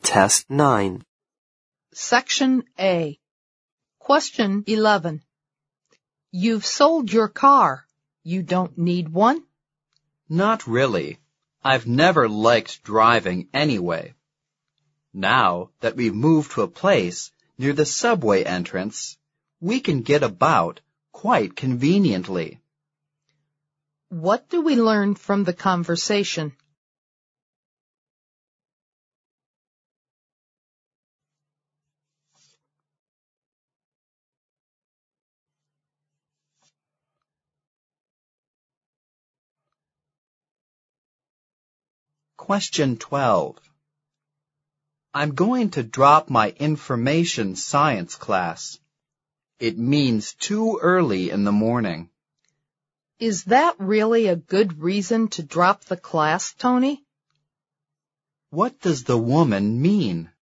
Test 9. Section A. Question 11. You've sold your car. You don't need one? Not really. I've never liked driving anyway. Now that we've moved to a place near the subway entrance, we can get about quite conveniently. What do we learn from the conversation? Question 12. I'm going to drop my information science class. It means too early in the morning. Is that really a good reason to drop the class, Tony? What does the woman mean?